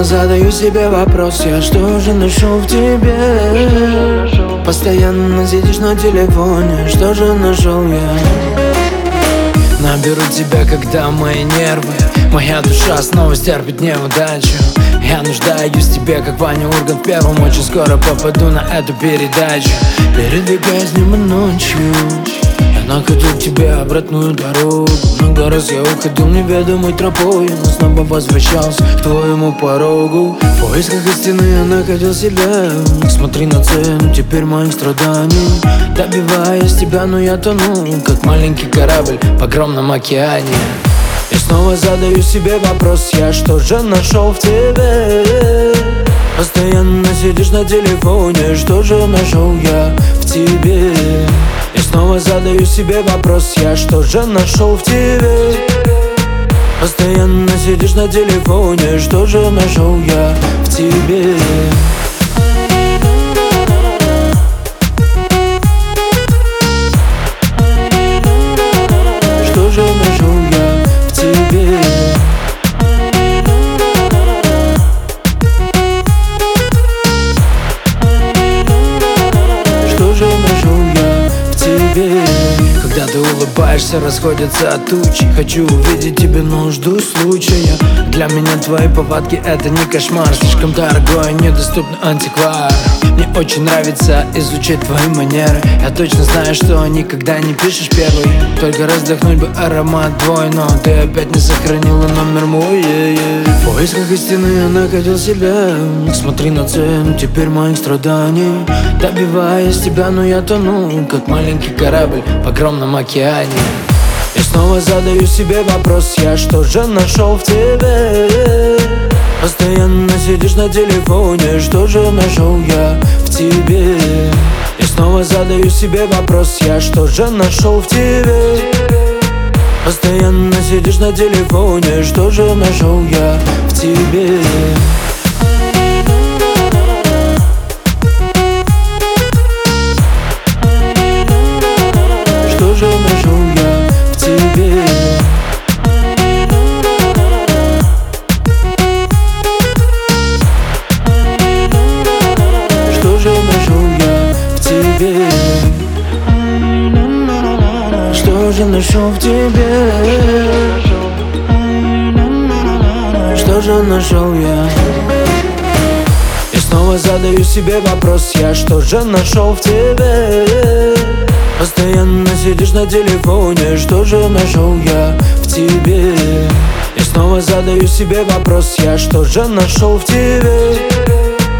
снова задаю себе вопрос: я что же нашел в тебе? Постоянно сидишь на телефоне, что же нашел я? Наберу тебя, когда мои нервы, моя душа снова стерпит неудачу. Я нуждаюсь в тебе, как Ваня Ургант в первом. Очень скоро попаду на эту передачу. Передвигаясь днем и ночью, я находил к тебе обратную дорогу. Много раз я уходил неведомой тропой, но снова возвращался к твоему порогу. В поисках истины я находил себя. Смотри на цену теперь моих страданий. Добиваясь тебя, но я тону, как маленький корабль в огромном океане. И снова задаю себе вопрос: я что же нашел в тебе? Постоянно сидишь на телефоне, что же нашел я в тебе? И снова задаю себе вопрос: я что же нашел в тебе? Постоянно сидишь на телефоне, что же нашел я в тебе? Что же нашел я в тебе? Что же нашел я в тебе? Когда ты улыбаешься, расходятся тучи. Хочу увидеть тебе, но жду случая. Для меня твои повадки — это не кошмар. Слишком дорогой, недоступный антиквар. Мне очень нравится изучать твои манеры. Я точно знаю, что никогда не пишешь первый. Только раздохнуть бы аромат твой, но ты опять не сохранила номер мой. В поисках истины я находил себя. Смотри на цену теперь моих страданий. Добиваясь тебя, но я тону, как маленький корабль в огромном океане. И снова задаю себе вопрос: я что же нашел в тебе? Постоянно сидишь на телефоне, что же нашел я в тебе? И снова задаю себе вопрос: я что же нашел в тебе? Постоянно сидишь на телефоне, что же нашел я в тебе? Что же нашел я в тебе? Что же нашел я в тебе? Что же нашел в тебе? Что же нашел я? И снова задаю себе вопрос: я что же нашел в тебе? Постоянно сидишь на телефоне, что же нашел я в тебе? И снова задаю себе вопрос: я что же нашел в тебе?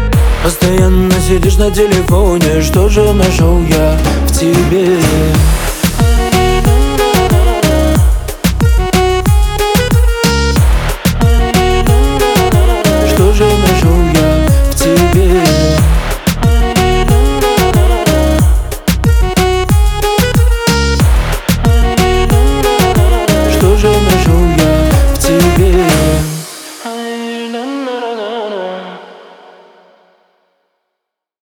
Постоянно сидишь на телефоне, что же нашел я в тебе?